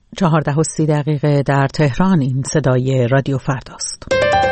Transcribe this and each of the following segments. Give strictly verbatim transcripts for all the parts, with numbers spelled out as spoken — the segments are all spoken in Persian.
چهارده و سی دقیقه در تهران. این صدای رادیو فرداست.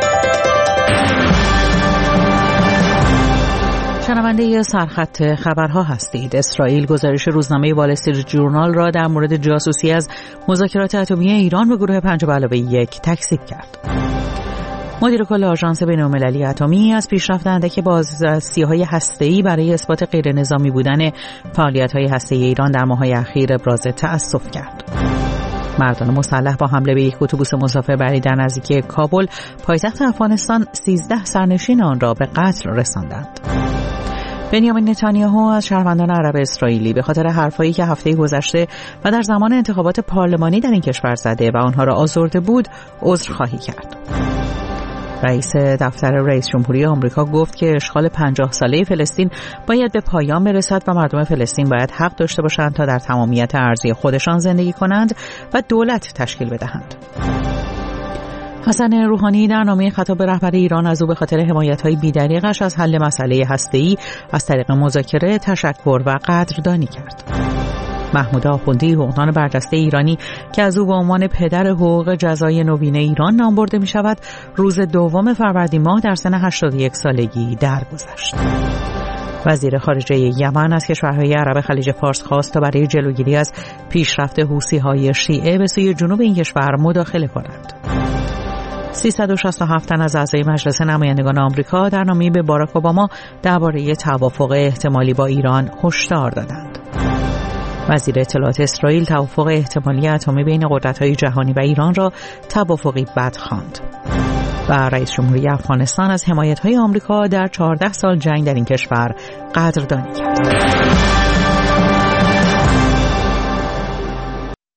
شنونده سرخط خبرها هستید. اسرائیل گزارش روزنامه وال استریت جورنال را در مورد جاسوسی از مذاکرات اتمی ایران به گروه پنج به علاوه یک تکذیب کرد. مدیر کل آژانس بین‌المللی اتمی از پیشرفت اندک بازرسی‌های هسته‌ای برای اثبات غیر نظامی بودن فعالیت‌های هسته‌ای ایران در ماه‌های اخیر ابراز تأسف کرد. مردان مسلح با حمله به یک اتوبوس مسافربری در نزدیکی کابل پایتخت افغانستان سیزده سرنشین آن را به قتل رساندند. بنیامین نتانیاهو از شهروندان عرب اسرائیلی به خاطر حرفایی که هفته گذشته و در زمان انتخابات پارلمانی در این کشور زده و آنها را آزرده بود عذرخواهی کرد. رئیس دفتر رئیس جمهوری آمریکا گفت که اشغال پنجاه ساله فلسطین باید به پایان برسد و مردم فلسطین باید حق داشته باشند تا در تمامیت ارضی خودشان زندگی کنند و دولت تشکیل بدهند. حسن روحانی در نامه خطاب به رهبر ایران از او به خاطر حمایت‌های بی‌دریغش از حل مسئله هسته‌ای از طریق مذاکره تشکر و قدردانی کرد. محمود آخوندی، حقوقدان برجسته ایرانی که از او به عنوان پدر حقوق جزای نوین ایران نام برده می شود، روز دوم فروردین ماه در سن هشتاد و یک سالگی درگذشت. وزیر خارجه یمن از کشورهای عرب خلیج فارس خواست تا برای جلوگیری از پیشرفت حوثی‌های شیعه به سوی جنوب این کشور مداخله کنند. سیصد و شصت و هفت تن از اعضای مجلس نمایندگان آمریکا در نامه‌ای به باراک اوباما درباره توافق احتمالی با ایران هشدار دادند. وزیر اطلاعات اسرائیل توافق احتمالی اتمی بین قدرت‌های جهانی و ایران را توافقی بد خواند. و رئیس جمهوری افغانستان از حمایت‌های آمریکا در چهارده سال جنگ در این کشور قدردانی کرد.